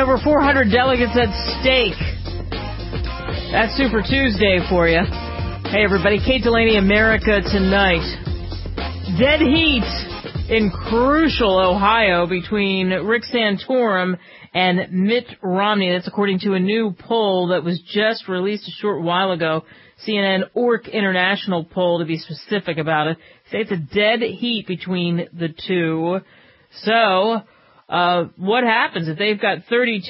over 400 delegates at stake. That's Super Tuesday for you. Hey, everybody. Kate Delaney, America Tonight. Dead heat in crucial Ohio between Rick Santorum and Mitt Romney. That's according to a new poll that was just released a short while ago. CNN ORC International poll, to be specific about it. Say it's a dead heat between the two. So, what happens if they've got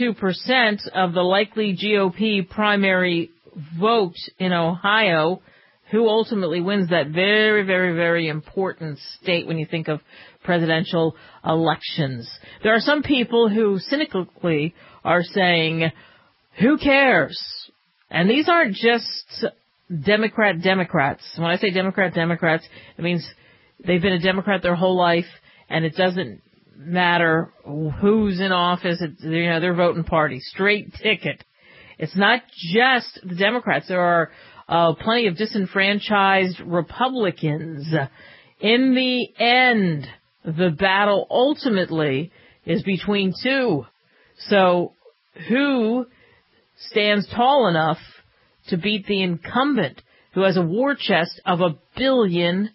32% of the likely GOP primary vote in Ohio? Who ultimately wins that very, very, very important state when you think of presidential elections? There are some people who cynically are saying, who cares? And these aren't just Democrats. When I say Democrats, it means they've been a Democrat their whole life, and it doesn't matter who's in office. They're voting party. Straight ticket. It's not just the Democrats. There are plenty of disenfranchised Republicans. In the end, the battle ultimately is between two. So who stands tall enough to beat the incumbent who has a war chest of $1 billion?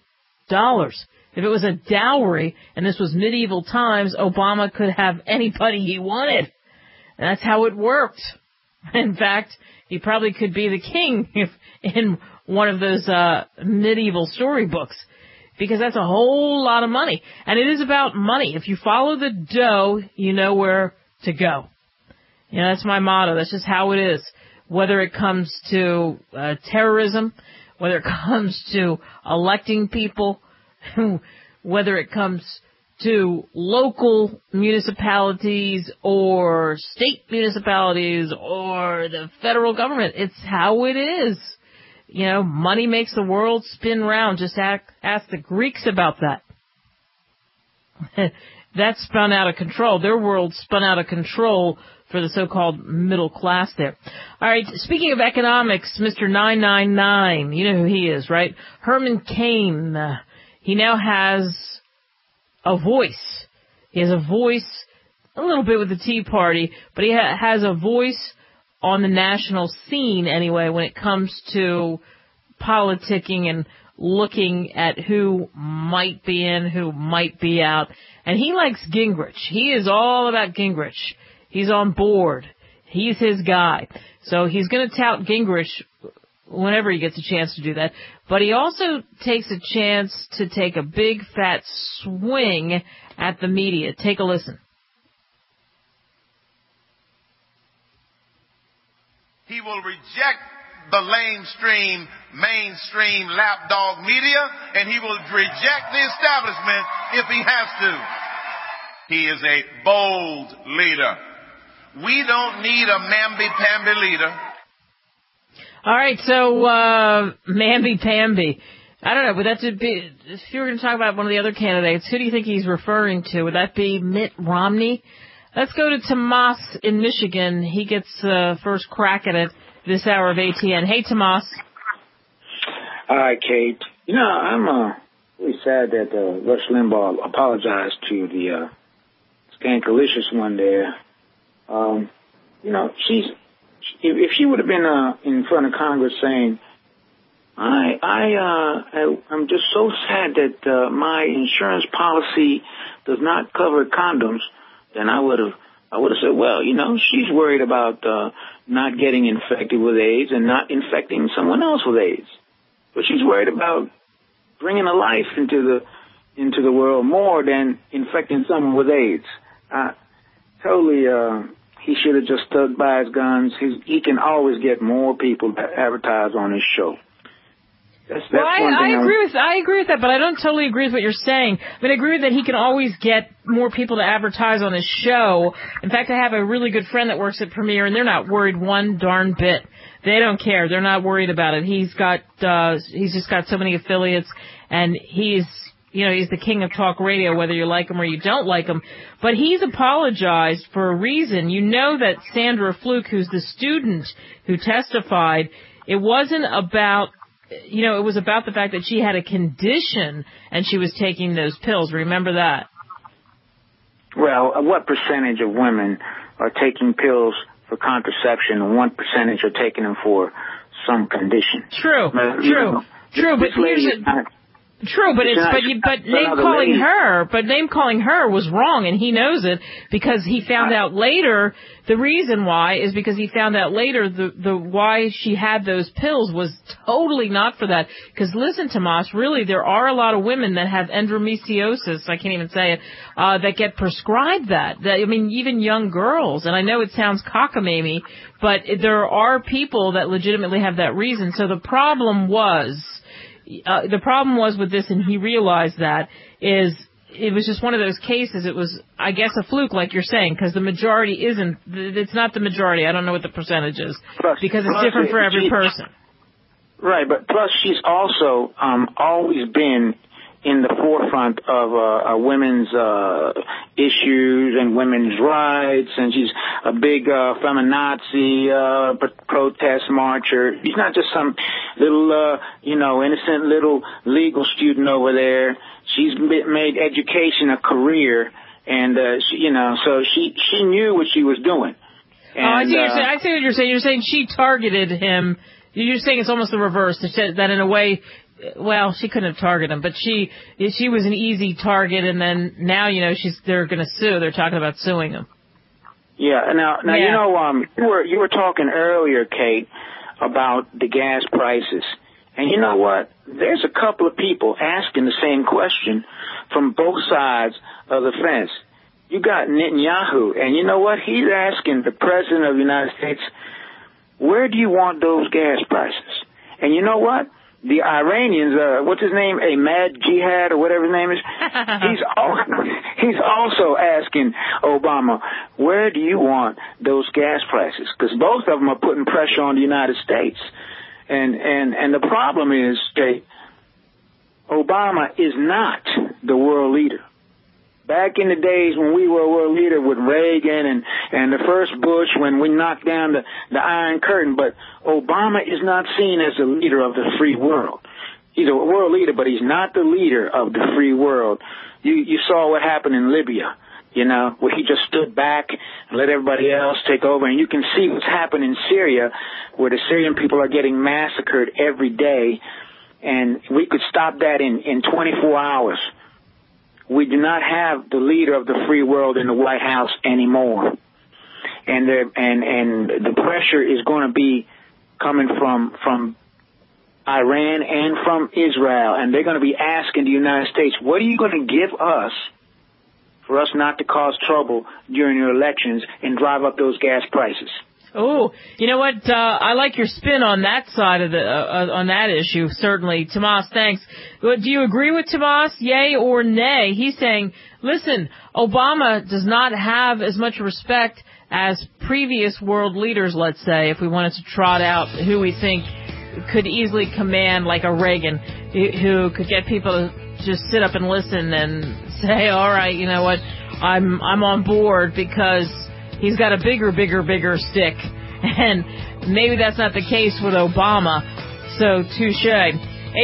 If it was a dowry and this was medieval times, Obama could have anybody he wanted. And that's how it worked. In fact, he probably could be the king if in one of those medieval storybooks, because that's a whole lot of money. And it is about money. If you follow the dough, you know where to go. That's my motto. That's just how it is. Whether it comes to terrorism, whether it comes to electing people, whether it comes to local municipalities or state municipalities or the federal government. It's how it is. Money makes the world spin round. Just ask the Greeks about that. That spun out of control. Their world spun out of control for the so-called middle class there. All right, speaking of economics, Mr. 999, you know who he is, right? Herman Cain. He now has a voice. He has a voice a little bit with the Tea Party, but he has a voice on the national scene anyway when it comes to politicking and looking at who might be in, who might be out. And he likes Gingrich. He is all about Gingrich. He's on board. He's his guy. So he's going to tout Gingrich whenever he gets a chance to do that. But he also takes a chance to take a big fat swing at the media. Take a listen. He will reject the mainstream lapdog media, and he will reject the establishment if he has to. He is a bold leader. We don't need a mamby-pamby leader. All right, so mamby-pamby. I don't know, would that be, if you were going to talk about one of the other candidates, who do you think he's referring to? Would that be Mitt Romney? Let's go to Tomas in Michigan. He gets first crack at it this hour of ATN. Hey, Tomas. Hi, Kate. I'm really sad that Rush Limbaugh apologized to the Skankalicious one there. If she would have been in front of Congress saying, I'm just so sad that my insurance policy does not cover condoms, then I would have said, well, she's worried about not getting infected with AIDS and not infecting someone else with AIDS. But she's worried about bringing a life into the world more than infecting someone with AIDS. He should have just stuck by his guns. He can always get more people to advertise on his show. I agree with that, but I don't totally agree with what you're saying. I agree with that he can always get more people to advertise on his show. In fact, I have a really good friend that works at Premiere, and they're not worried one darn bit. They don't care. They're not worried about it. He's just got so many affiliates, and he's the king of talk radio, whether you like him or you don't like him. But he's apologized for a reason. You know that Sandra Fluke, who's the student who testified, it wasn't about, it was about the fact that she had a condition and she was taking those pills. Remember that? Well, what percentage of women are taking pills for contraception, and what percentage are taking them for some condition. True. But name calling her was wrong, and he knows it because he found out later. The reason why is because he found out later the why she had those pills was totally not for that. Because listen, Tomas, really there are a lot of women that have endometriosis. I can't even say it. That get prescribed that. I mean, even young girls. And I know it sounds cockamamie, but there are people that legitimately have that reason. So the problem was with this, and he realized that, is it was just one of those cases. It was, I guess, a fluke, like you're saying, because the majority it's not the majority. I don't know what the percentage is, because it's different for every person. Right, but plus she's also always been in the forefront of women's issues and women's rights, and she's a big feminazi protest marcher. She's not just some little, innocent little legal student over there. She's made education a career, and so she knew what she was doing. And, I see what you're saying. You're saying she targeted him. You're saying it's almost the reverse. That in a way. Well, she couldn't have targeted him, but she was an easy target, and then now, they're going to sue. They're talking about suing him. Yeah. Now, you were talking earlier, Kate, about the gas prices. And you know what? There's a couple of people asking the same question from both sides of the fence. You got Netanyahu, and you know what? He's asking the President of the United States, where do you want those gas prices? And you know what? The Iranians, what's his name, Ahmad Jihad or whatever his name is, he's also asking Obama, where do you want those gas prices? Because both of them are putting pressure on the United States. And the problem is, Jay, Obama is not the world leader. Back in the days when we were a world leader with Reagan and the first Bush, when we knocked down the Iron Curtain, but Obama is not seen as the leader of the free world. He's a world leader, but he's not the leader of the free world. You saw what happened in Libya, where he just stood back and let everybody else take over. And you can see what's happened in Syria, where the Syrian people are getting massacred every day. And we could stop that in 24 hours. We do not have the leader of the free world in the White House anymore. And the pressure is going to be coming from Iran and from Israel. And they're going to be asking the United States, what are you going to give us for us not to cause trouble during your elections and drive up those gas prices? Oh, you know what? I like your spin on that side of on that issue. Certainly, Tomas. Thanks. Do you agree with Tomas? Yay or nay? He's saying, listen, Obama does not have as much respect as previous world leaders. Let's say, if we wanted to trot out who we think could easily command, like a Reagan, who could get people to just sit up and listen and say, all right, you know what? I'm on board because he's got a bigger stick, and maybe that's not the case with Obama, so touche.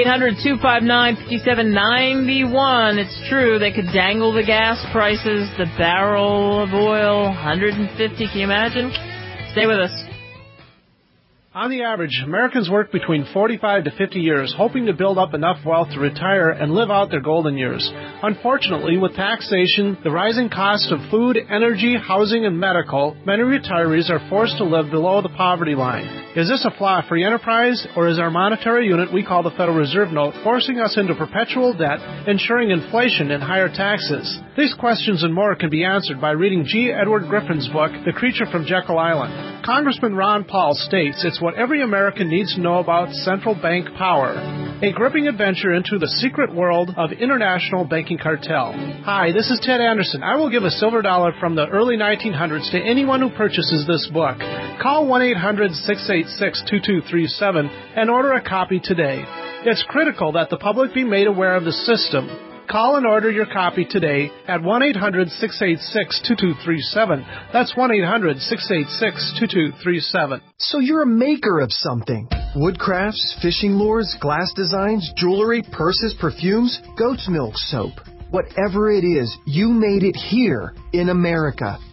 800-259-5791. It's true, they could dangle the gas prices, the barrel of oil, 150, can you imagine? Stay with us. On the average, Americans work between 45 to 50 years, hoping to build up enough wealth to retire and live out their golden years. Unfortunately, with taxation, the rising cost of food, energy, housing, and medical, many retirees are forced to live below the poverty line. Is this a flaw free enterprise, or is our monetary unit we call the Federal Reserve Note forcing us into perpetual debt, ensuring inflation and higher taxes? These questions and more can be answered by reading G. Edward Griffin's book, The Creature from Jekyll Island. Congressman Ron Paul states it's what every American needs to know about central bank power. A gripping adventure into the secret world of international banking cartel. Hi, this is Ted Anderson. I will give a silver dollar from the early 1900s to anyone who purchases this book. Call 1-800-686-2237 and order a copy today. It's critical that the public be made aware of the system. Call and order your copy today at 1-800-686-2237. That's 1-800-686-2237. So you're a maker of something. Wood crafts, fishing lures, glass designs, jewelry, purses, perfumes, goat's milk soap. Whatever it is, you made it here in America.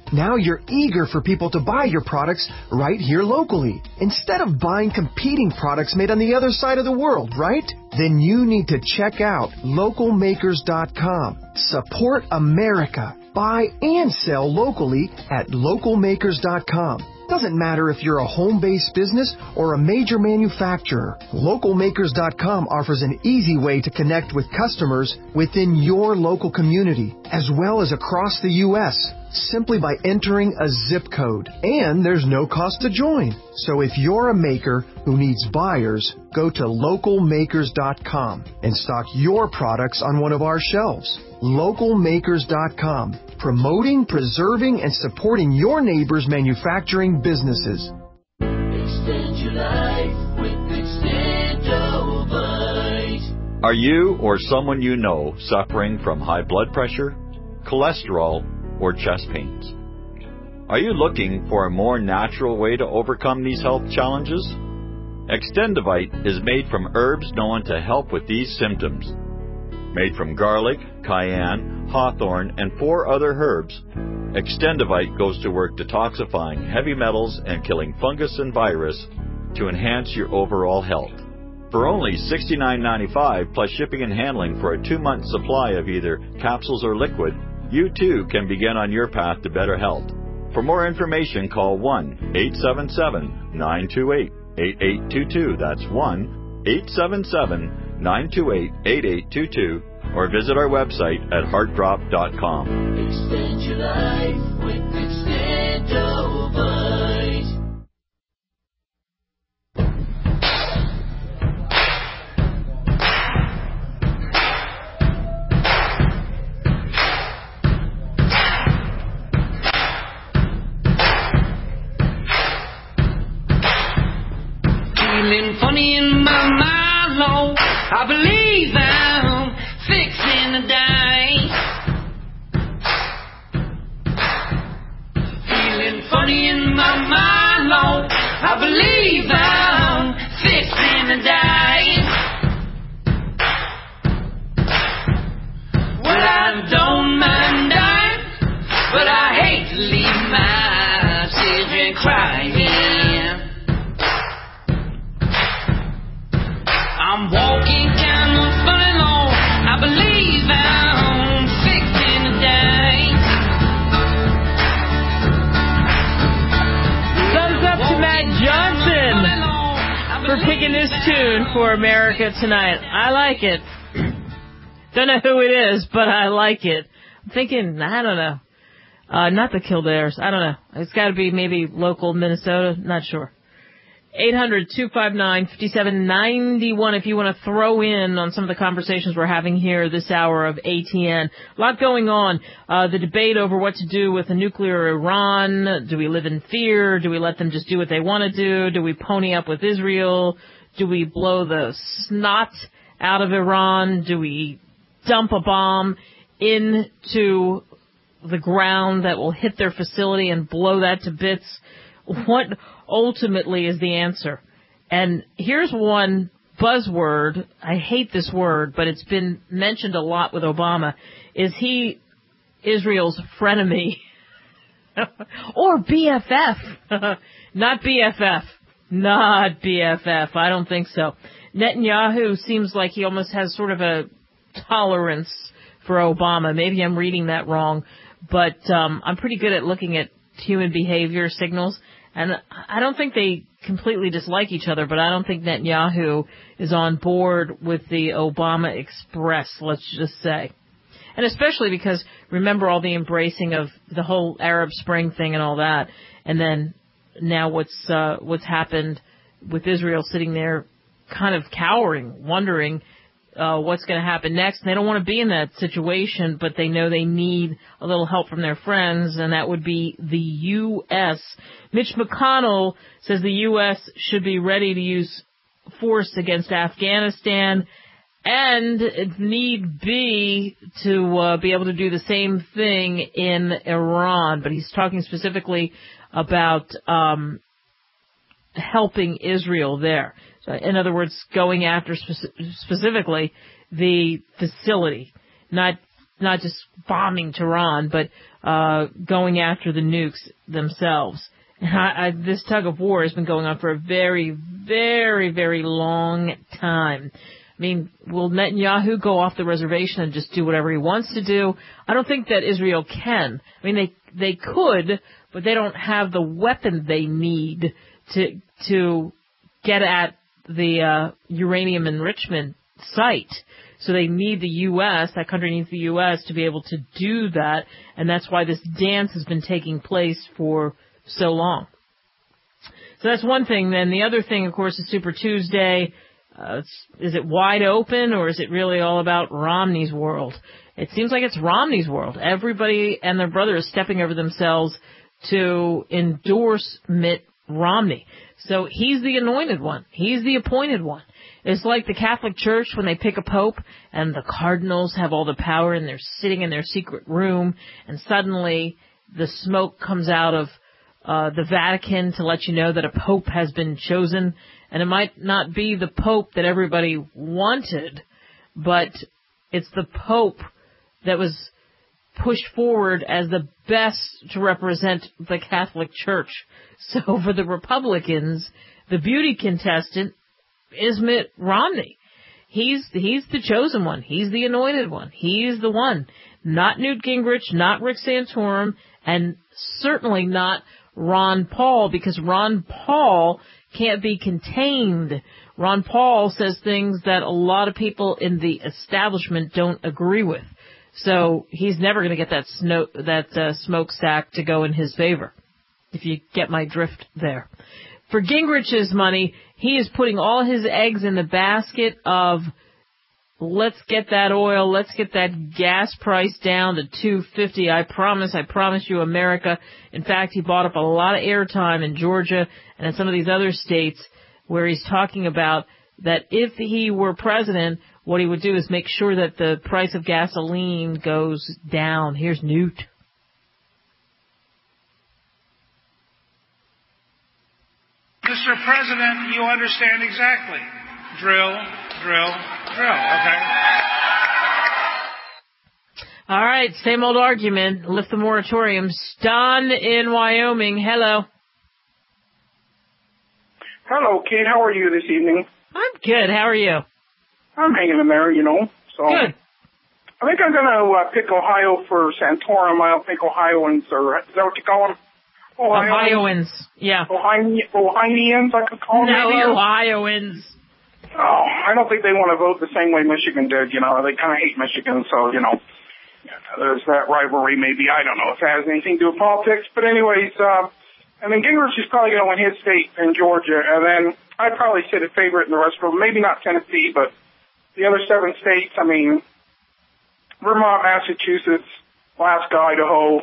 Now you're eager for people to buy your products right here locally, instead of buying competing products made on the other side of the world, right? Then you need to check out localmakers.com. Support America. Buy and sell locally at localmakers.com. Doesn't matter if you're a home-based business or a major manufacturer. Localmakers.com offers an easy way to connect with customers within your local community, as well as across the U.S., simply by entering a zip code. And there's no cost to join. So if you're a maker who needs buyers, go to localmakers.com and stock your products on one of our shelves. Localmakers.com, promoting, preserving, and supporting your neighbors' manufacturing businesses. Extend your life with Extendovite. Are you or someone you know suffering from high blood pressure, cholesterol, or chest pains? Are you looking for a more natural way to overcome these health challenges? Extendovite is made from herbs known to help with these symptoms. Made from garlic, cayenne, hawthorn, and 4 other herbs, Extendovite goes to work detoxifying heavy metals and killing fungus and virus to enhance your overall health. For only $69.95 plus shipping and handling for a 2-month supply of either capsules or liquid, you too can begin on your path to better health. For more information, call 1-877-928-8822. That's 1-877-928-8822. Or visit our website at heartdrop.com. Extend your life with Extendovite. Feeling funny in my mind, Lord. I believe I'm fixing to die. Feeling funny in my mind, Lord. I believe I'm fixing to die. Well, I don't mind dying, but I hate to leave my children crying. I'm walking down the funny road. I believe I'm fixing to die. Thumbs up to Matt Johnson for picking this tune for America Tonight. I like it. Don't know who it is, but I like it. I'm thinking, I don't know. Not the Kildares. I don't know. It's got to be maybe local Minnesota. Not sure. 800-259-5791 if you want to throw in on some of the conversations we're having here this hour of ATN. A lot going on. The debate over what to do with a nuclear Iran. Do we live in fear? Do we let them just do what they want to do? Do we pony up with Israel? Do we blow the snot out of Iran? Do we dump a bomb into the ground that will hit their facility and blow that to bits? What ultimately is the answer? And here's one buzzword. I hate this word, but it's been mentioned a lot with Obama. Is he Israel's frenemy? Or BFF? Not BFF. Not BFF. I don't think so. Netanyahu seems like he almost has sort of a tolerance for Obama. Maybe I'm reading that wrong, but I'm pretty good at looking at human behavior signals. And I don't think they completely dislike each other, but I don't think Netanyahu is on board with the Obama Express, let's just say. And especially because, remember all the embracing of the whole Arab Spring thing and all that, and then now what's happened with Israel sitting there kind of cowering, wondering what's going to happen next. And they don't want to be in that situation, but they know they need a little help from their friends, and that would be the U.S. Mitch McConnell says the U.S. should be ready to use force against Afghanistan and, if need be, to be able to do the same thing in Iran. But he's talking specifically about helping Israel there. So, in other words, going after specifically the facility, not not just bombing Tehran, but going after the nukes themselves. And this tug of war has been going on for a very, very, very long time. I mean, will Netanyahu go off the reservation and just do whatever he wants to do? I don't think that Israel can. I mean, they could, but they don't have the weapon they need to get at the uranium enrichment site. So they need the U.S., that country needs the U.S. to be able to do that, and that's why this dance has been taking place for so long. So that's one thing. Then the other thing, of course, is Super Tuesday. Is it wide open, or is it really all about Romney's world? It seems like it's Romney's world. Everybody and their brother is stepping over themselves to endorse Mitt Romney. So he's the anointed one. He's the appointed one. It's like the Catholic Church when they pick a pope and the cardinals have all the power and they're sitting in their secret room, and suddenly the smoke comes out of the Vatican to let you know that a pope has been chosen. And it might not be the pope that everybody wanted, but it's the pope that was pushed forward as the best to represent the Catholic Church. So for the Republicans, the beauty contestant is Mitt Romney. He's the chosen one. He's the anointed one. He's the one. Not Newt Gingrich, not Rick Santorum, and certainly not Ron Paul, because Ron Paul can't be contained. Ron Paul says things that a lot of people in the establishment don't agree with. So he's never going to get that smokestack to go in his favor, if you get my drift there. For Gingrich's money, he is putting all his eggs in the basket of let's get that oil, let's get that gas price down to $2.50. I promise you, America. In fact, he bought up a lot of airtime in Georgia and in some of these other states where he's talking about that if he were president, what he would do is make sure that the price of gasoline goes down. Here's Newt. Mr. President, you understand exactly. Drill, drill, drill, okay? All right, same old argument. Lift the moratorium. Don in Wyoming, hello. Hello, Kate. How are you this evening? I'm good. How are you? I'm hanging in there, So good. I think I'm going to pick Ohio for Santorum. I don't think Ohioans are, is that what you call them? Ohioans, yeah. Ohioans, I could call them. No, maybe? Ohioans. Oh, I don't think they want to vote the same way Michigan did, They kind of hate Michigan, so, there's that rivalry maybe. I don't know if it has anything to do with politics. But anyways, and then Gingrich is probably going to win his state in Georgia. And then I'd probably sit a favorite in the rest of them. Maybe not Tennessee, but the other 7 states, Vermont, Massachusetts, Alaska, Idaho.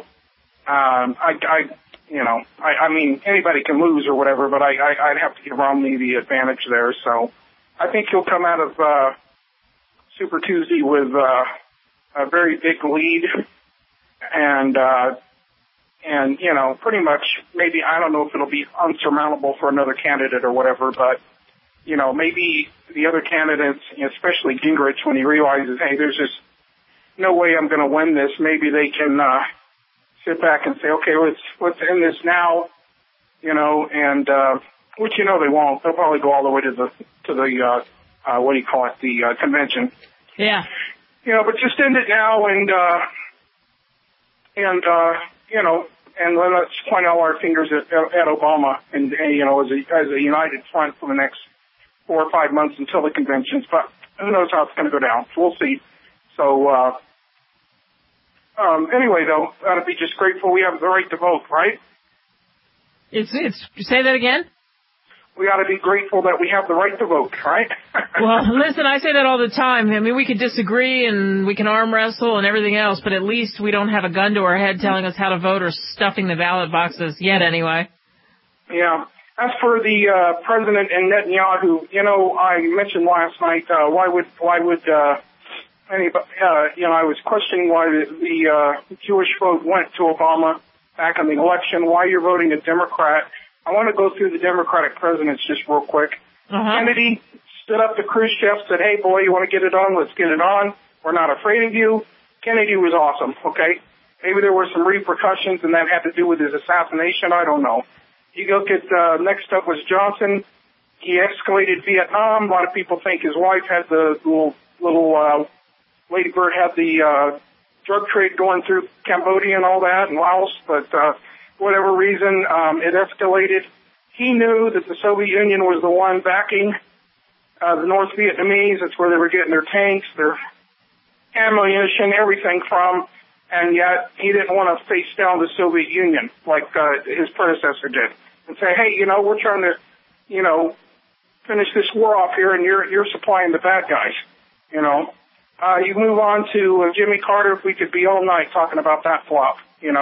Anybody can lose or whatever, but I'd have to give Romney the advantage there. So I think he'll come out of Super Tuesday with a very big lead, and pretty much maybe, I don't know if it'll be unsurmountable for another candidate or whatever, but maybe the other candidates, especially Gingrich, when he realizes, hey, there's just no way I'm going to win this, maybe they can sit back and say, okay, let's end this now, and which they won't. They'll probably go all the way to the the convention. Yeah. But just end it now, and let's point all our fingers at Obama, and as a united front for the next 4 or 5 months until the conventions. But who knows how it's going to go down? So we'll see. So. Anyway, though, I'd be just grateful we have the right to vote, right? Say that again? We ought to be grateful that we have the right to vote, right? Well, listen, I say that all the time. I mean, we could disagree and we can arm wrestle and everything else, but at least we don't have a gun to our head telling us how to vote or stuffing the ballot boxes yet, anyway. Yeah. As for the president and Netanyahu, I mentioned last night, why would I was questioning why the Jewish vote went to Obama back in the election, why you're voting a Democrat. I want to go through the Democratic presidents just real quick. Kennedy stood up to Khrushchev, said, hey, boy, you want to get it on? Let's get it on. We're not afraid of you. Kennedy was awesome, okay? Maybe there were some repercussions and that had to do with his assassination. I don't know. You look at, next up was Johnson. He escalated Vietnam. A lot of people think his wife had the little Lady Bird had the drug trade going through Cambodia and all that and Laos, but for whatever reason, it escalated. He knew that the Soviet Union was the one backing the North Vietnamese. That's where they were getting their tanks, their ammunition, everything from, and yet he didn't want to face down the Soviet Union like his predecessor did and say, hey, we're trying to, finish this war off here, and you're supplying the bad guys, You move on to Jimmy Carter. If we could be all night talking about that flop,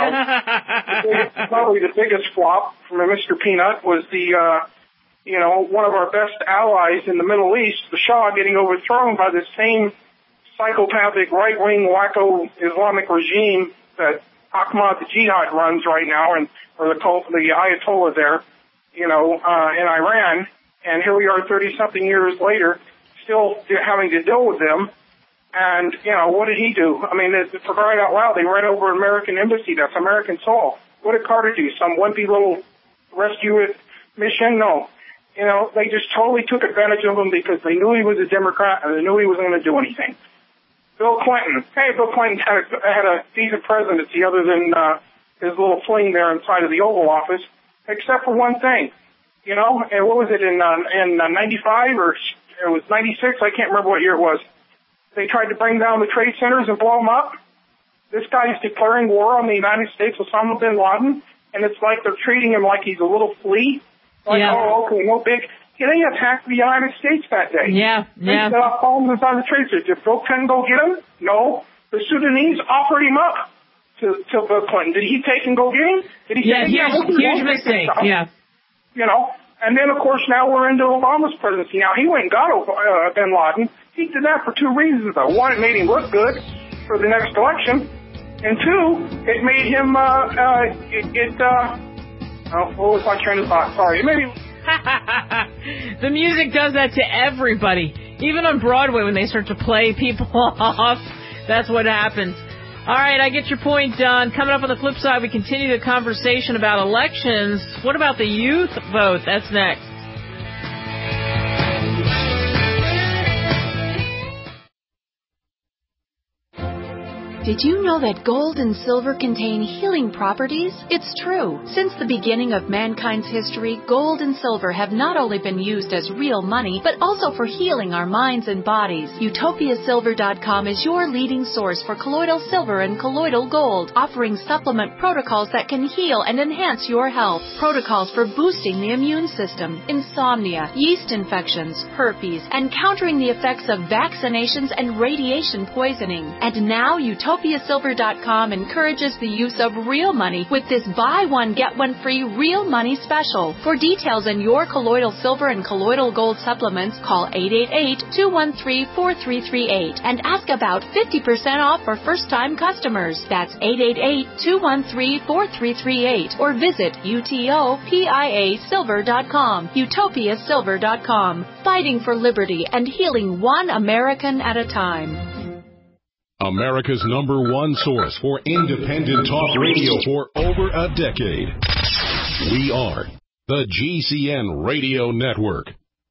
Probably the biggest flop from Mr. Peanut was the, one of our best allies in the Middle East, the Shah, getting overthrown by the same psychopathic right-wing wacko Islamic regime that Ahmad Jihad runs right now, or the Ayatollah there, in Iran. And here we are 30-something years later, still having to deal with them. And, what did he do? I mean, for crying out loud, they ran over an American embassy. That's American soil. What did Carter do? Some wimpy little rescue mission? No. They just totally took advantage of him because they knew he was a Democrat and they knew he wasn't going to do anything. Bill Clinton. Hey, Bill Clinton had a decent presidency other than his little fling there inside of the Oval Office, except for one thing. And what was it, in 95 or it was 96? I can't remember what year it was. They tried to bring down the trade centers and blow them up. This guy is declaring war on the United States, Osama bin Laden, and it's like they're treating him like he's a little flea. Like, oh, okay, no big. They attacked the United States that day. Yeah. They set up bombs on the trade centers. Did Bill Clinton go get him? No. The Sudanese offered him up to Bill Clinton. Did he take and go get him? Did he say, huge mistake. Yeah. And then, of course, now we're into Obama's presidency. Now, he went and got bin Laden. He did that for two reasons, though. One, it made him look good for the next election. And two, it made him, what was my train of thought? Sorry. It made him... The music does that to everybody. Even on Broadway, when they start to play people off, that's what happens. All right, I get your point, Don. Coming up on the flip side, we continue the conversation about elections. What about the youth vote? That's next. Did you know that gold and silver contain healing properties? It's true. Since the beginning of mankind's history, gold and silver have not only been used as real money, but also for healing our minds and bodies. UtopiaSilver.com is your leading source for colloidal silver and colloidal gold, offering supplement protocols that can heal and enhance your health. Protocols for boosting the immune system, insomnia, yeast infections, herpes, and countering the effects of vaccinations and radiation poisoning. And now UtopiaSilver.com encourages the use of real money with this buy one, get one free real money special. For details on your colloidal silver and colloidal gold supplements, call 888-213-4338 and ask about 50% off for first-time customers. That's 888-213-4338 or visit UTOPIASilver.com. UtopiaSilver.com. Fighting for liberty and healing one American at a time. America's #1 source for independent talk radio for over a decade. We are the GCN Radio Network.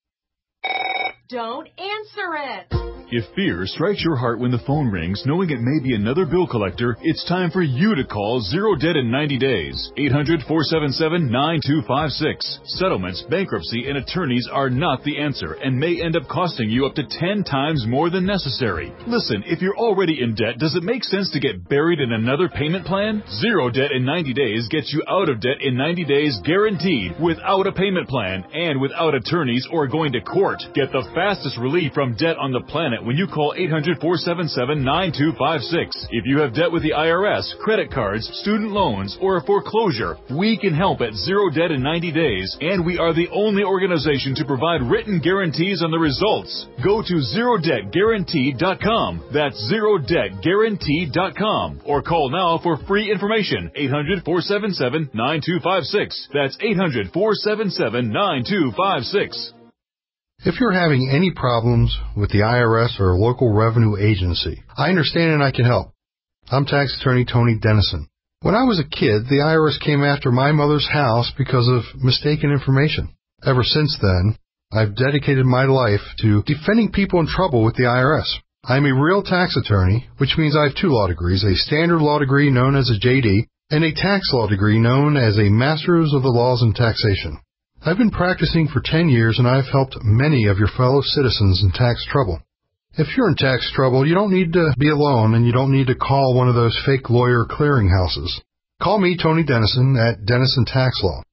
Don't answer it. If fear strikes your heart when the phone rings, knowing it may be another bill collector, it's time for you to call Zero Debt in 90 days. 800-477-9256. Settlements, bankruptcy, and attorneys are not the answer and may end up costing you up to 10 times more than necessary. Listen, if you're already in debt, does it make sense to get buried in another payment plan? Zero Debt in 90 days gets you out of debt in 90 days guaranteed, without a payment plan and without attorneys or going to court. Get the fastest relief from debt on the planet when you call 800-477-9256. If you have debt with the IRS, credit cards, student loans, or a foreclosure, we can help at Zero Debt in 90 days, and we are the only organization to provide written guarantees on the results. Go to ZeroDebtGuaranteed.com. That's ZeroDebtGuaranteed.com. Or call now for free information. 800-477-9256. That's 800-477-9256. If you're having any problems with the IRS or a local revenue agency, I understand and I can help. I'm tax attorney Tony Dennison. When I was a kid, the IRS came after my mother's house because of mistaken information. Ever since then, I've dedicated my life to defending people in trouble with the IRS. I'm a real tax attorney, which means I have 2 law degrees, a standard law degree known as a JD, and a tax law degree known as a Master's of the Laws in Taxation. I've been practicing for 10 years, and I've helped many of your fellow citizens in tax trouble. If you're in tax trouble, you don't need to be alone, and you don't need to call one of those fake lawyer clearinghouses. Call me, Tony Dennison, at Dennison Tax Law,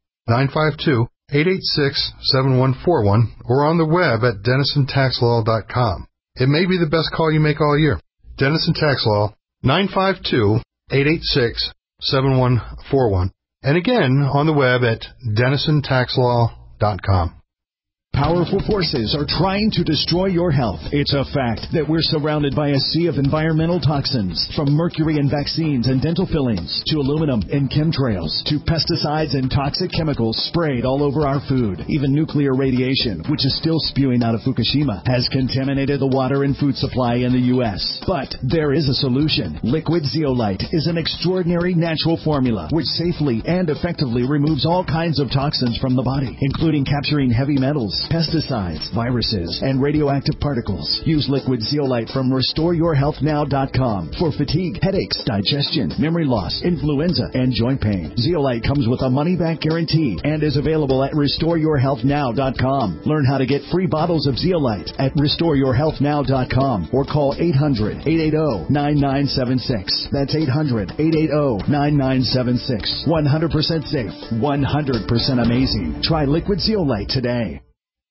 952-886-7141, or on the web at DennisonTaxLaw.com. It may be the best call you make all year. Dennison Tax Law, 952-886-7141. And again, on the web at DennisonTaxLaw.com. Powerful forces are trying to destroy your health. It's a fact that we're surrounded by a sea of environmental toxins, from mercury in vaccines and dental fillings, to aluminum in chemtrails, to pesticides and toxic chemicals sprayed all over our food. Even nuclear radiation, which is still spewing out of Fukushima, has contaminated the water and food supply in the U.S. But there is a solution. Liquid Zeolite is an extraordinary natural formula which safely and effectively removes all kinds of toxins from the body, including capturing heavy metals, pesticides, viruses, and radioactive particles. Use Liquid Zeolite from RestoreYourHealthNow.com for fatigue, headaches, digestion, memory loss, influenza, and joint pain. Zeolite comes with a money-back guarantee and is available at RestoreYourHealthNow.com. Learn how to get free bottles of Zeolite at RestoreYourHealthNow.com or call 800-880-9976. That's 800-880-9976. 100% safe, 100% amazing. Try Liquid Zeolite today.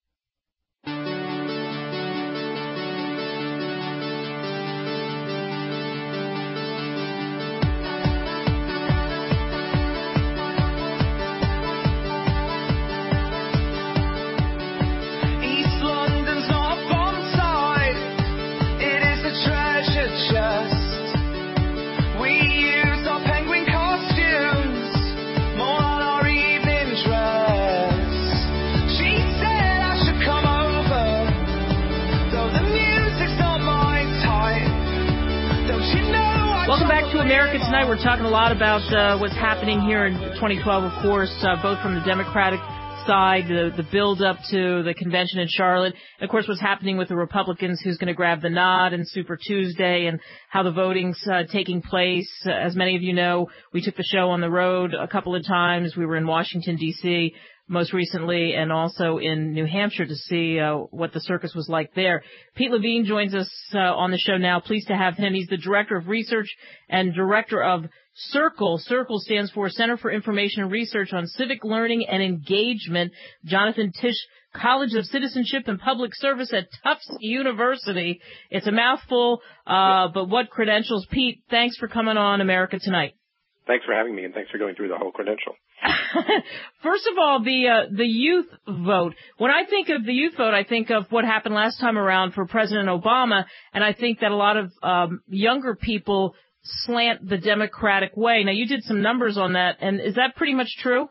America Tonight, we're talking a lot about what's happening here in 2012, of course, both from the Democratic side, the build-up to the convention in Charlotte, and, of course, what's happening with the Republicans, who's going to grab the nod in Super Tuesday, and how the voting's taking place. As many of you know, we took the show on the road a couple of times. We were in Washington, D.C., most recently, and also in New Hampshire to see what the circus was like there. Pete Levine joins us on the show now. Pleased to have him. He's the Director of Research and Director of CIRCLE. CIRCLE stands for Center for Information and Research on Civic Learning and Engagement. Jonathan Tisch College of Citizenship and Public Service at Tufts University. It's a mouthful, but what credentials. Pete, thanks for coming on America Tonight. Thanks for having me, and thanks for going through the whole credential. First of all, the youth vote. When I think of the youth vote, I think of what happened last time around for President Obama, and I think that a lot of younger people slant the Democratic way. Now, you did some numbers on that, and is that pretty much true?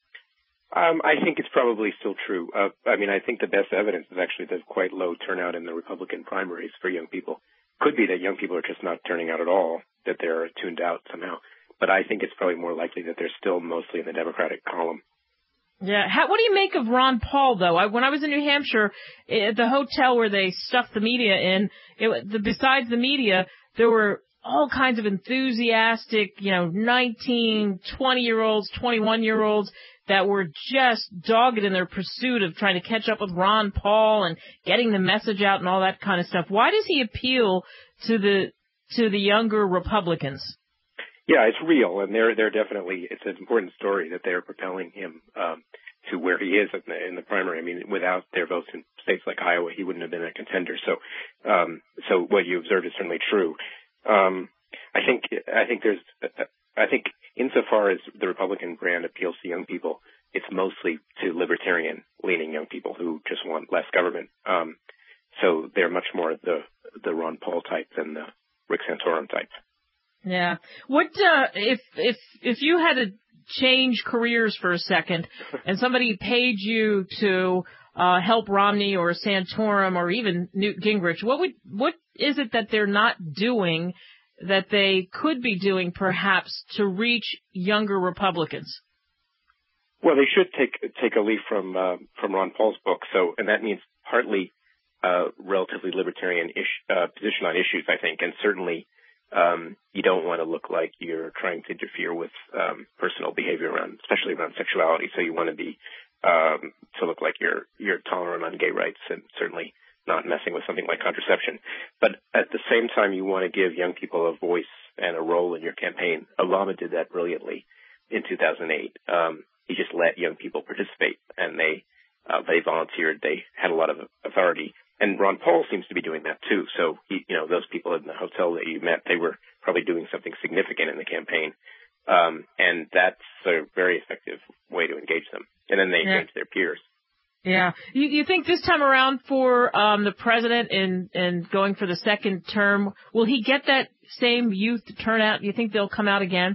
I think it's probably still true. I think the best evidence is actually the quite low turnout in the Republican primaries for young people. Could be that young people are just not turning out at all, that they're tuned out somehow. But I think it's probably more likely that they're still mostly in the Democratic column. Yeah. What do you make of Ron Paul, though? When I was in New Hampshire, at the hotel where they stuffed the media in, besides the media, there were all kinds of enthusiastic, 19, 20-year-olds, 21-year-olds that were just dogged in their pursuit of trying to catch up with Ron Paul and getting the message out and all that kind of stuff. Why does he appeal to the younger Republicans? Yeah, it's real, and they're definitely, it's an important story that they're propelling him to where he is in the primary. I mean, without their votes in states like Iowa, he wouldn't have been a contender. So what you observed is certainly true. I think insofar as the Republican brand appeals to young people, it's mostly to libertarian-leaning young people who just want less government. So they're much more the Ron Paul type than the Rick Santorum type. Yeah. What if you had to change careers for a second, and somebody paid you to help Romney or Santorum or even Newt Gingrich? What is it that they're not doing that they could be doing perhaps to reach younger Republicans? Well, they should take a leaf from Ron Paul's book. So, and that means partly relatively libertarian position on issues, I think, and certainly you don't want to look like you're trying to interfere with personal behavior especially around sexuality. So you want to be to look like you're tolerant on gay rights and certainly not messing with something like contraception. But at the same time, you want to give young people a voice and a role in your campaign. Obama did that brilliantly in 2008. He just let young people participate, and they volunteered. They had a lot of authority. And Ron Paul seems to be doing that too. So, those people in the hotel that you met, they were probably doing something significant in the campaign. And that's a very effective way to engage them. And then they engage their peers. Yeah. You think this time around for the president and going for the second term, will he get that same youth turnout? You think they'll come out again?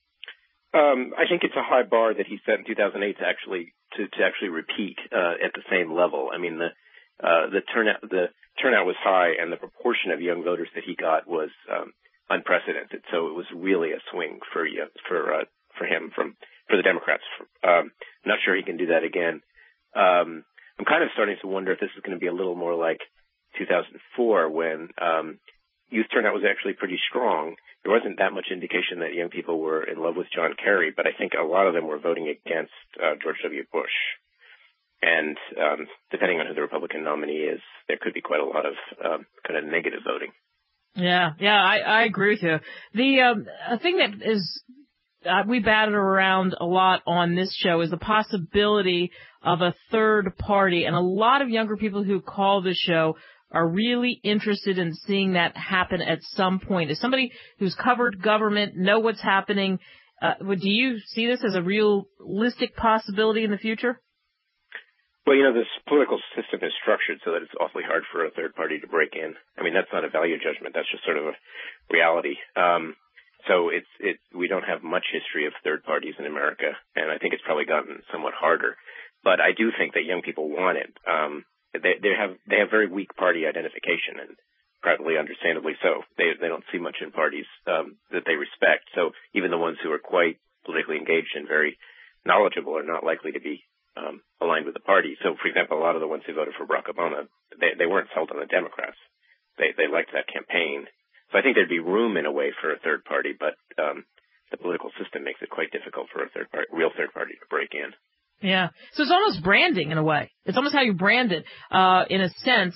I think it's a high bar that he set in 2008 to actually repeat at the same level. I mean, the turnout was high, and the proportion of young voters that he got was unprecedented. So it was really a swing for him for the Democrats. I'm not sure he can do that again. I'm kind of starting to wonder if this is going to be a little more like 2004 when youth turnout was actually pretty strong. There wasn't that much indication that young people were in love with John Kerry, but I think a lot of them were voting against George W. Bush. And depending on who the Republican nominee is, there could be quite a lot of kind of negative voting. Yeah, I agree with you. The thing that is we batted around a lot on this show is the possibility of a third party, and a lot of younger people who call the show are really interested in seeing that happen at some point. As somebody who's covered government, know what's happening, do you see this as a realistic possibility in the future? Well, this political system is structured so that it's awfully hard for a third party to break in. I mean, that's not a value judgment. That's just sort of a reality. So we don't have much history of third parties in America, and I think it's probably gotten somewhat harder. But I do think that young people want it. They have very weak party identification, and probably understandably so. They don't see much in parties that they respect. So even the ones who are quite politically engaged and very knowledgeable are not likely to be aligned with the party. So, for example, a lot of the ones who voted for Barack Obama, they weren't sold on the Democrats. They liked that campaign. So I think there'd be room in a way for a third party, but the political system makes it quite difficult for a real third party to break in. Yeah. So it's almost branding in a way. It's almost how you brand it, in a sense,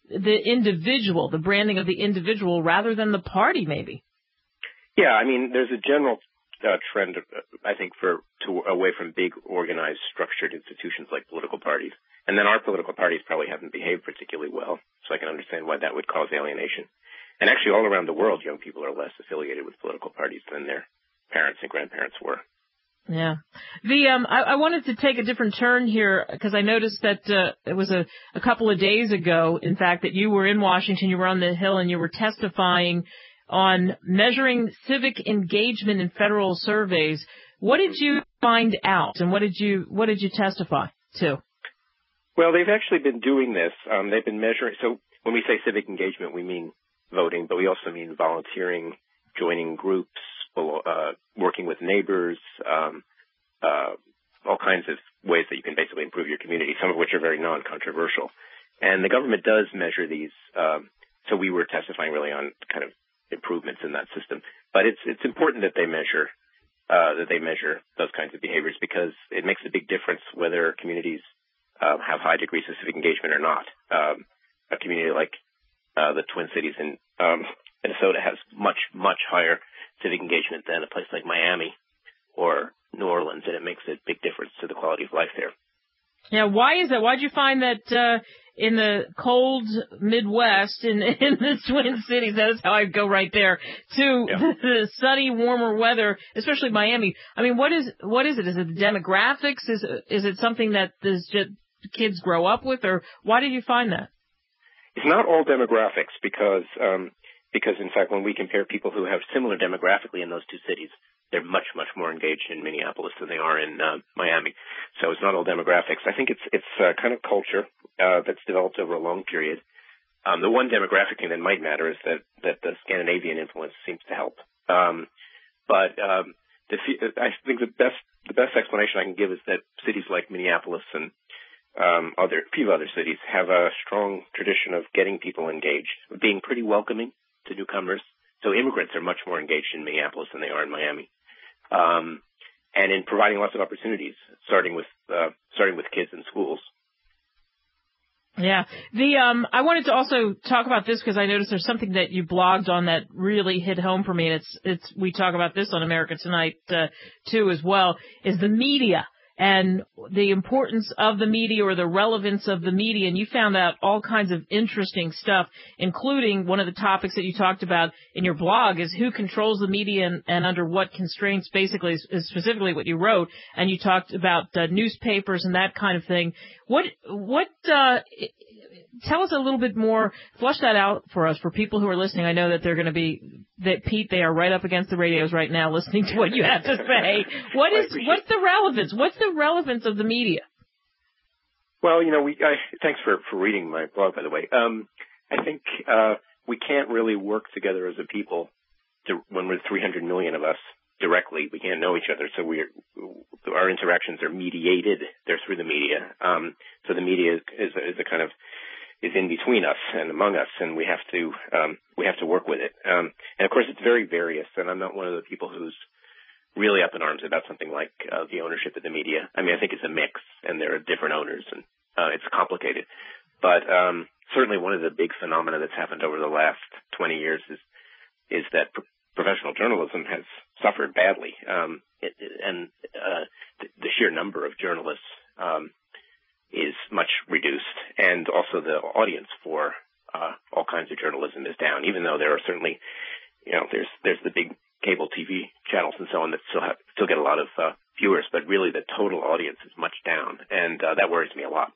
the branding of the individual rather than the party, maybe. Yeah, I mean, there's a general trend, I think, away from big, organized, structured institutions like political parties. And then our political parties probably haven't behaved particularly well, so I can understand why that would cause alienation. And actually, all around the world, young people are less affiliated with political parties than their parents and grandparents were. Yeah. I wanted to take a different turn here because I noticed that it was a couple of days ago, in fact, that you were in Washington, you were on the Hill, and you were testifying on measuring civic engagement in federal surveys. What did you find out, and what did you testify to? Well, they've actually been doing this. They've been measuring. So when we say civic engagement, we mean voting, but we also mean volunteering, joining groups, working with neighbors, all kinds of ways that you can basically improve your community, some of which are very non-controversial. And the government does measure these. So we were testifying really on kind of improvements in that system. But it's important that they measure those kinds of behaviors because it makes a big difference whether communities have high degrees of civic engagement or not. A community like the Twin Cities in Minnesota has much, much higher civic engagement than a place like Miami or New Orleans, and it makes a big difference to the quality of life there. Yeah, why is that? Why did you find that in the cold Midwest, in the Twin Cities, that is how I go right there, to the sunny, warmer weather, especially Miami? I mean, what is it? Is it the demographics? Is it something that just kids grow up with, or why did you find that? It's not all demographics because in fact, when we compare people who have similar demographically in those two cities, they're much, much more engaged in Minneapolis than they are in Miami. So it's not all demographics. I think it's kind of culture that's developed over a long period. The one demographic thing that might matter is that the Scandinavian influence seems to help. I think the best explanation I can give is that cities like Minneapolis and a few other cities have a strong tradition of getting people engaged, being pretty welcoming to newcomers. So immigrants are much more engaged in Minneapolis than they are in Miami, and in providing lots of opportunities, starting with kids in schools. Yeah. I wanted to also talk about this because I noticed there's something that you blogged on that really hit home for me, and we talk about this on America Tonight, too, as well, is the media and the importance of the media or the relevance of the media. And you found out all kinds of interesting stuff, including one of the topics that you talked about in your blog is who controls the media and under what constraints, basically, is specifically what you wrote. And you talked about newspapers and that kind of thing. Tell us a little bit more, flush that out for us, for people who are listening. I know that they're going to be, Pete, they are right up against the radios right now listening to what you have to say. What's the relevance? What's the relevance of the media? Well, thanks for reading my blog, by the way. I think we can't really work together as a people when we're 300 million of us directly. We can't know each other, so our interactions are mediated. They're through the media. So the media is a kind of is in between us and among us, and we have to work with it. And of course, it's very various. And I'm not one of the people who's really up in arms about something like the ownership of the media. I mean, I think it's a mix, and there are different owners, and it's complicated. But certainly, one of the big phenomena that's happened over the last 20 years is that professional journalism has suffered badly, and the sheer number of journalists is much reduced, and also the audience for all kinds of journalism is down. Even though there are certainly, there's the big cable TV channels and so on that still get a lot of viewers, but really the total audience is much down, and that worries me a lot.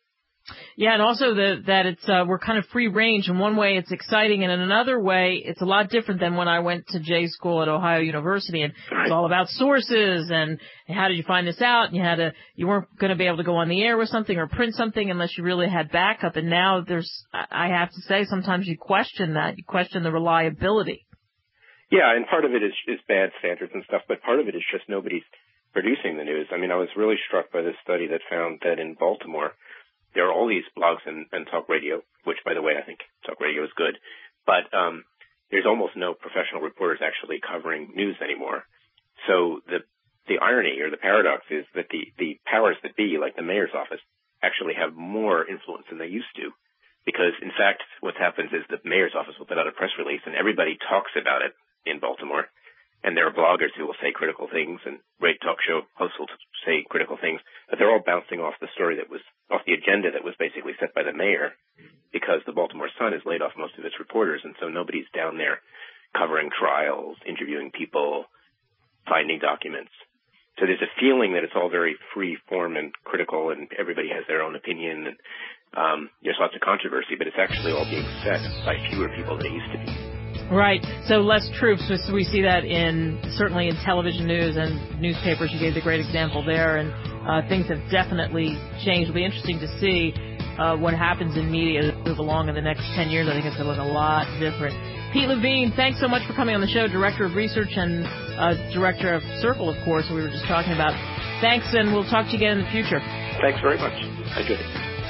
Yeah, and also that it's we're kind of free range. In one way, it's exciting, and in another way, it's a lot different than when I went to J school at Ohio University, and it's all about sources and how did you find this out. And you weren't going to be able to go on the air with something or print something unless you really had backup. And now I have to say, sometimes you question that. You question the reliability. Yeah, and part of it is bad standards and stuff, but part of it is just nobody's producing the news. I mean, I was really struck by this study that found that in Baltimore, there are all these blogs and talk radio, which, by the way, I think talk radio is good, but there's almost no professional reporters actually covering news anymore. So the irony or the paradox is that the powers that be, like the mayor's office, actually have more influence than they used to, because, in fact, what happens is the mayor's office will put out a press release, and everybody talks about it in Baltimore. And there are bloggers who will say critical things, and great talk show hosts will say critical things, but they're all bouncing off the story off the agenda that was basically set by the mayor, because the Baltimore Sun has laid off most of its reporters, and so nobody's down there covering trials, interviewing people, finding documents. So there's a feeling that it's all very free form and critical, and everybody has their own opinion, and there's lots of controversy, but it's actually all being set by fewer people than it used to be. Right. So less troops. We see that certainly in television news and newspapers. You gave the great example there, and things have definitely changed. It'll be interesting to see what happens in media as we move along in the next 10 years. I think it's going to look a lot different. Pete Levine, thanks so much for coming on the show, Director of Research and Director of Circle, of course, we were just talking about. Thanks, and we'll talk to you again in the future. Thanks very much. I enjoyed it.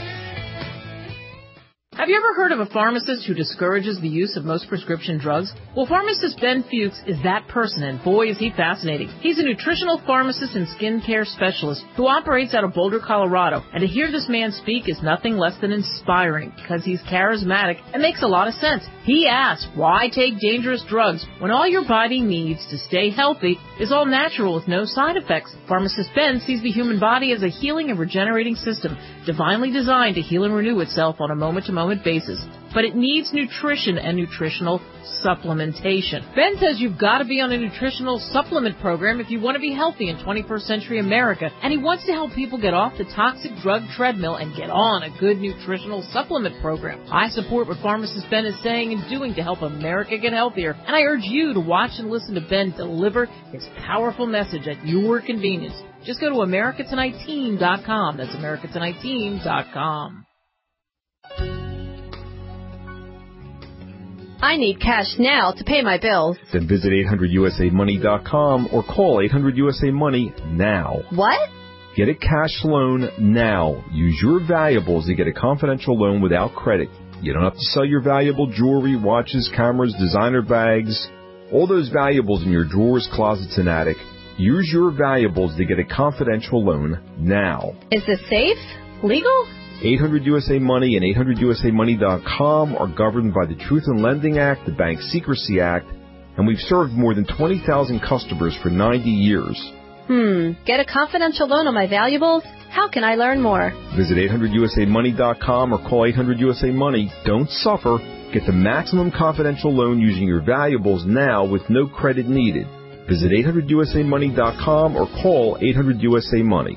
Have you ever heard of a pharmacist who discourages the use of most prescription drugs? Well, pharmacist Ben Fuchs is that person, and boy, is he fascinating. He's a nutritional pharmacist and skincare specialist who operates out of Boulder, Colorado. And to hear this man speak is nothing less than inspiring, because he's charismatic and makes a lot of sense. He asks, why take dangerous drugs when all your body needs to stay healthy is all natural with no side effects? Pharmacist Ben sees the human body as a healing and regenerating system, divinely designed to heal and renew itself on a moment-to-moment basis. But it needs nutrition and nutritional supplementation. Ben says you've got to be on a nutritional supplement program if you want to be healthy in 21st century America, and he wants to help people get off the toxic drug treadmill and get on a good nutritional supplement program. I support what pharmacist Ben is saying and doing to help America get healthier, and I urge you to watch and listen to Ben deliver his powerful message at your convenience. Just go to AmericaTonightTeam.com. That's AmericaTonightTeam.com. I need cash now to pay my bills. Then visit 800USAMoney.com or call 800USAMoney now. What? Get a cash loan now. Use your valuables to get a confidential loan without credit. You don't have to sell your valuable jewelry, watches, cameras, designer bags, all those valuables in your drawers, closets, and attic. Use your valuables to get a confidential loan now. Is this safe? Legal? 800USAMoney and 800USAMoney.com are governed by the Truth in Lending Act, the Bank Secrecy Act, and we've served more than 20,000 customers for 90 years. Get a confidential loan on my valuables? How can I learn more? Visit 800USAMoney.com or call 800USAMoney. Don't suffer. Get the maximum confidential loan using your valuables now with no credit needed. Visit 800USAMoney.com or call 800USAMoney.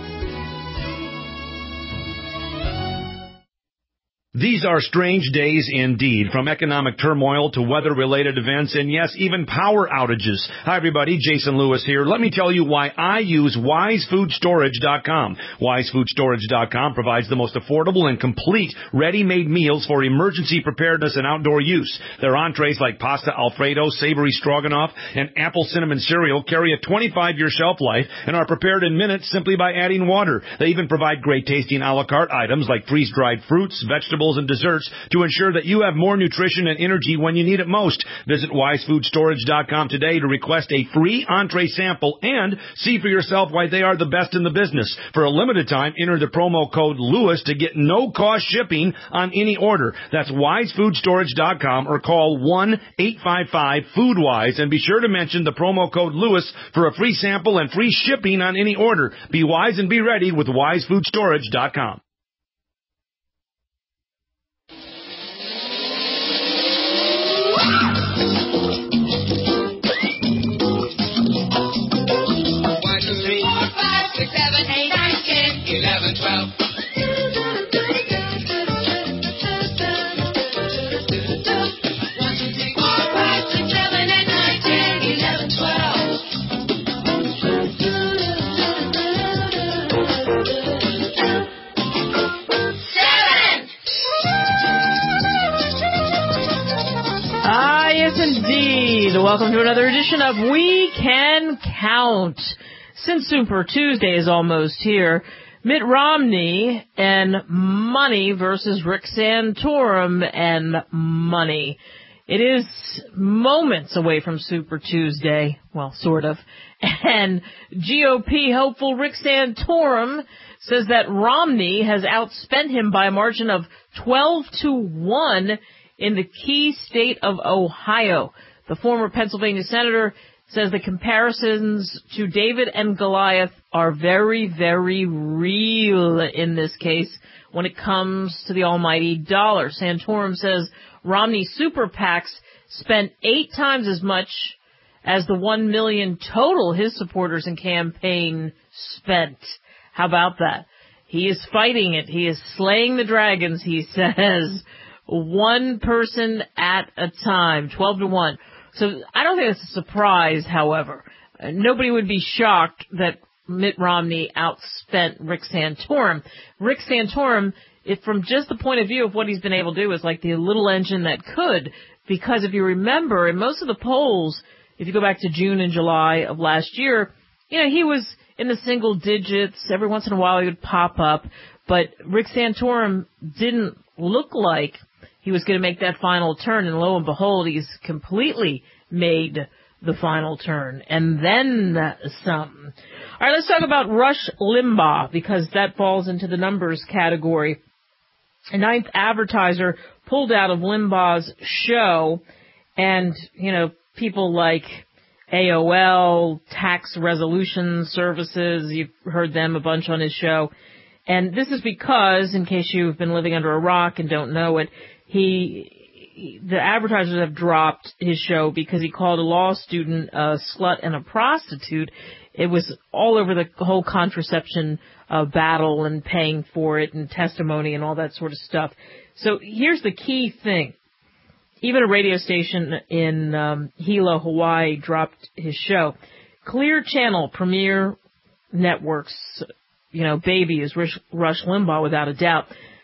These are strange days indeed, from economic turmoil to weather-related events and, yes, even power outages. Hi, everybody. Jason Lewis here. Let me tell you why I use WiseFoodStorage.com. WiseFoodStorage.com provides the most affordable and complete ready-made meals for emergency preparedness and outdoor use. Their entrees like pasta Alfredo, savory stroganoff, and apple cinnamon cereal carry a 25-year shelf life and are prepared in minutes simply by adding water. They even provide great-tasting a la carte items like freeze-dried fruits, vegetables, and desserts to ensure that you have more nutrition and energy when you need it most. Visit WiseFoodStorage.com today to request a free entree sample and see for yourself why they are the best in the business. For a limited time, enter the promo code LEWIS to get no-cost shipping on any order. That's WiseFoodStorage.com or call 1-855-FoodWise and be sure to mention the promo code LEWIS for a free sample and free shipping on any order. Be wise and be ready with WiseFoodStorage.com. Indeed. Welcome to another edition of We Can Count. Since Super Tuesday is almost here, Mitt Romney and money versus Rick Santorum and money. It is moments away from Super Tuesday. Well, sort of. And GOP hopeful Rick Santorum says that Romney has outspent him by a margin of 12-1 in the key state of Ohio. The former Pennsylvania senator says the comparisons to David and Goliath are very, very real in this case when it comes to the almighty dollar. Santorum says Romney super PACs spent 8 times as much as the $1 million total his supporters and campaign spent. How about that? He is fighting it. He is slaying the dragons, he says. One person at a time, 12-1. So I don't think it's a surprise, however. Nobody would be shocked that Mitt Romney outspent Rick Santorum. Rick Santorum, from just the point of view of what he's been able to do, is like the little engine that could. Because if you remember, in most of the polls, if you go back to June and July of last year, he was in the single digits. Every once in a while he would pop up. But Rick Santorum didn't look like he was going to make that final turn, and lo and behold, he's completely made the final turn, and then some. All right, let's talk about Rush Limbaugh, because that falls into the numbers category. A Ninth Advertiser pulled out of Limbaugh's show, and, people like AOL, Tax Resolution Services, you've heard them a bunch on his show. And this is because, in case you've been living under a rock and don't know it, the advertisers have dropped his show because he called a law student a slut and a prostitute. It was all over the whole contraception battle and paying for it and testimony and all that sort of stuff. So here's the key thing. Even a radio station in Hilo, Hawaii dropped his show. Clear Channel, Premier Networks, baby is Rush Limbaugh without a doubt.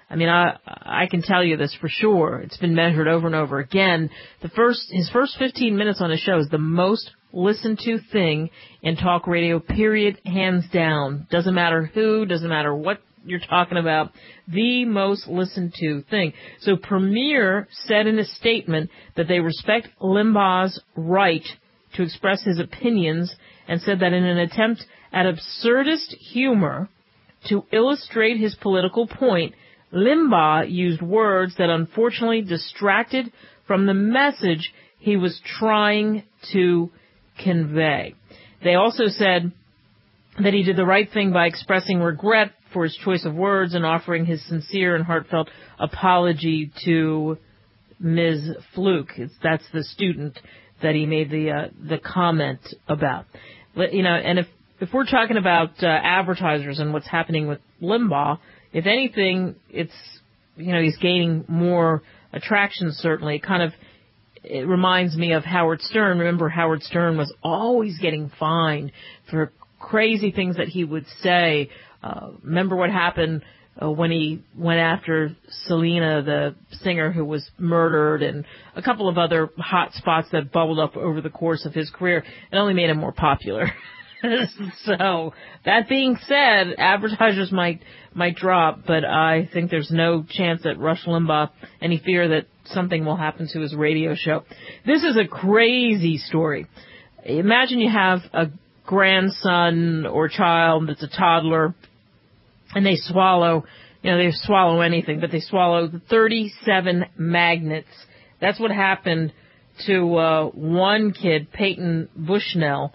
I mean, I can tell you this for sure. It's been measured over and over again. His first 15 minutes on his show is the most listened to thing in talk radio, period, hands down. Doesn't matter who, doesn't matter what you're talking about, the most listened to thing. So Premier said in a statement that they respect Limbaugh's right to express his opinions and said that in an attempt at absurdist humor to illustrate his political point, Limbaugh used words that unfortunately distracted from the message he was trying to convey. They also said that he did the right thing by expressing regret for his choice of words and offering his sincere and heartfelt apology to Ms. Fluke. That's the student that he made the comment about. You know, and if we're talking about advertisers and what's happening with Limbaugh, if anything, it's, you know, he's gaining more attraction, certainly. It reminds me of Howard Stern. Remember, Howard Stern was always getting fined for crazy things that he would say. Remember what happened when he went after Selena, the singer who was murdered, and a couple of other hot spots that bubbled up over the course of his career. It only made him more popular. So, that being said, advertisers might drop, but I think there's no chance that Rush Limbaugh, any fear that something will happen to his radio show. This is a crazy story. Imagine you have a grandson or child that's a toddler, and they swallow anything, but they swallow 37 magnets. That's what happened to one kid, Peyton Bushnell.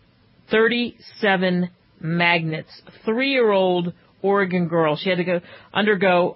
37 magnets. 3-year-old Oregon girl. She had to undergo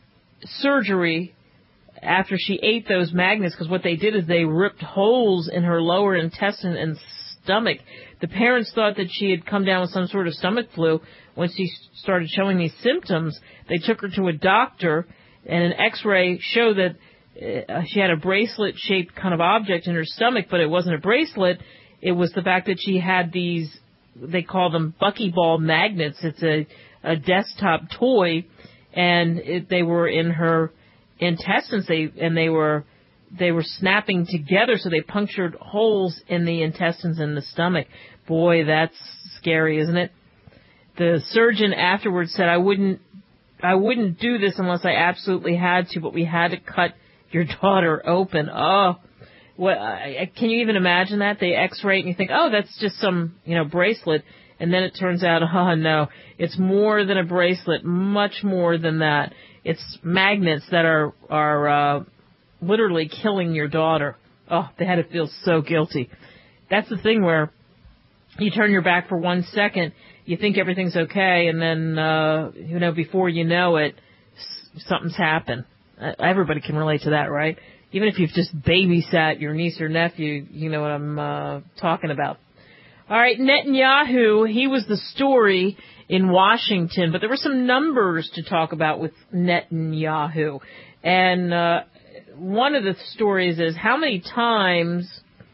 surgery after she ate those magnets, because what they did is they ripped holes in her lower intestine and stomach. The parents thought that she had come down with some sort of stomach flu. When she started showing these symptoms, they took her to a doctor, and an x-ray showed that she had a bracelet-shaped kind of object in her stomach, but it wasn't a bracelet. It was the fact that she had these, they call them buckyball magnets. It's a desktop toy, and they were in her intestines. They were snapping together, so they punctured holes in the intestines and the stomach. Boy, that's scary, isn't it? The surgeon afterwards said, I wouldn't do this unless I absolutely had to, but we had to cut your daughter open. Oh. Well, can you even imagine that? They x-ray and you think, oh, that's just some, bracelet. And then it turns out, oh, no, it's more than a bracelet, much more than that. It's magnets that are literally killing your daughter. Oh, they had to feel so guilty. That's the thing where you turn your back for 1 second, you think everything's okay, and then, before you know it, something's happened. Everybody can relate to that, right? Even if you've just babysat your niece or nephew, you know what I'm talking about. All right, Netanyahu, he was the story in Washington, but there were some numbers to talk about with Netanyahu. And one of the stories is how many times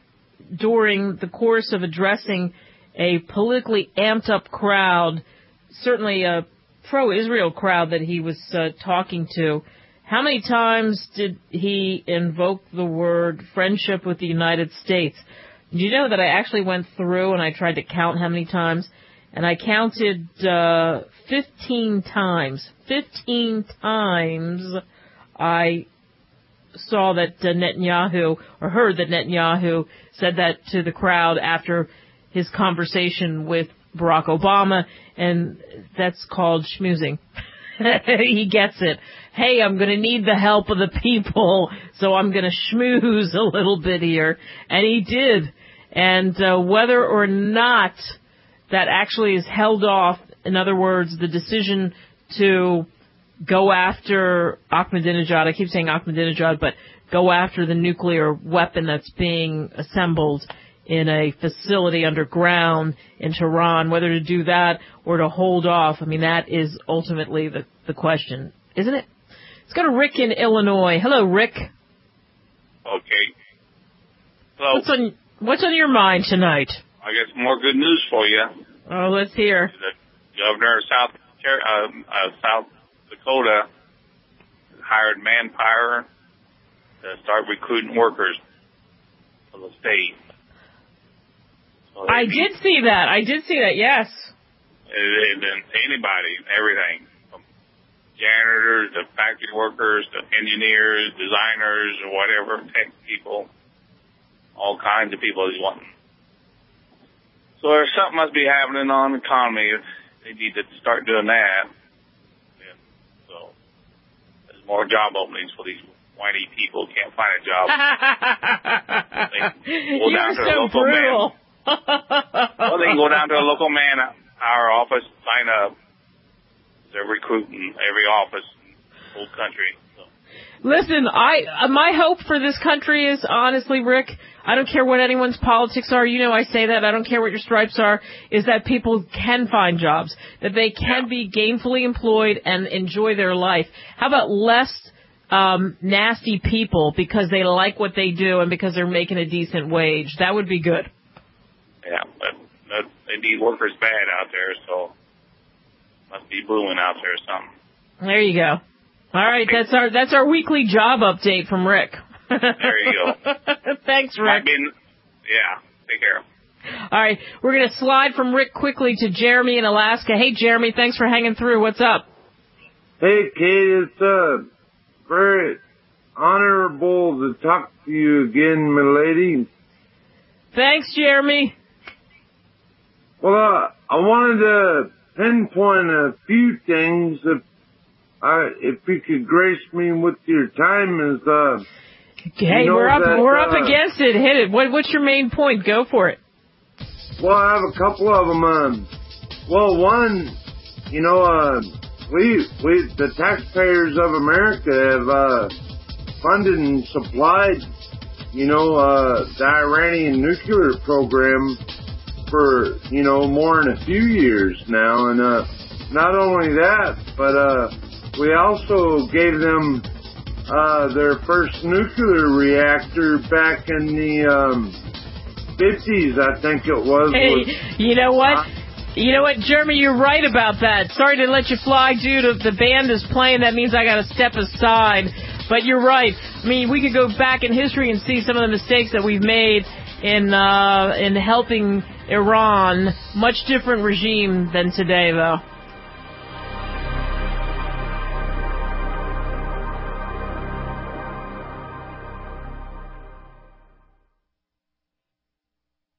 during the course of addressing a politically amped up crowd, certainly a pro-Israel crowd that he was talking to, how many times did he invoke the word friendship with the United States? Did you know that I actually went through and I tried to count how many times? And I counted 15 times. 15 times I saw that Netanyahu, or heard that Netanyahu said that to the crowd after his conversation with Barack Obama, and that's called schmoozing. He gets it. Hey, I'm going to need the help of the people, so I'm going to schmooze a little bit here. And he did. And whether or not that actually is held off, in other words, the decision to go after Ahmadinejad, I keep saying Ahmadinejad, but go after the nuclear weapon that's being assembled in a facility underground in Tehran, whether to do that or to hold off, I mean, that is ultimately the question, isn't it? Let's go to Rick in Illinois. Hello, Rick. Okay. Hello. What's on your mind tonight? I got some more good news for you. Oh, let's hear. The governor of South Dakota hired manpower to start recruiting workers for the state. So I did see that, yes. Anybody, everything. From janitors to factory workers to engineers, designers, or whatever, tech people. All kinds of people he's wanting. So there's something must be happening on the economy. They need to start doing that. Yeah. So there's more job openings for these whiny people who can't find a job. You're so brutal. Well, they can go down to a local our office, sign up. They're recruiting every office in the whole country. So. Listen, my hope for this country is, honestly, Rick, I don't care what anyone's politics are. You know I say that. I don't care what your stripes are, is that people can find jobs, that they can be gainfully employed and enjoy their life. How about less nasty people because they like what they do and because they're making a decent wage? That would be good. Yeah, but they need workers bad out there, so must be booming out there or something. There you go. All right, that's our weekly job update from Rick. There you go. Thanks, Rick. Take care. All right, we're going to slide from Rick quickly to Jeremy in Alaska. Hey, Jeremy, thanks for hanging through. What's up? Hey, Kate, it's very honorable to talk to you again, milady. Thanks, Jeremy. Well, I wanted to pinpoint a few things. If you could grace me with your time, hey, we're up against it. Hit it. What's your main point? Go for it. Well, I have a couple of them. One, the taxpayers of America have funded and supplied, the Iranian nuclear program for, more than a few years now. And not only that, but we also gave them their first nuclear reactor back in the 50s, I think it was. Hey, you know what? You know what, Jeremy, you're right about that. Sorry to let you fly, dude. The band is playing. That means I got to step aside. But you're right. I mean, we could go back in history and see some of the mistakes that we've made in helping Iran. Much different regime than today, though.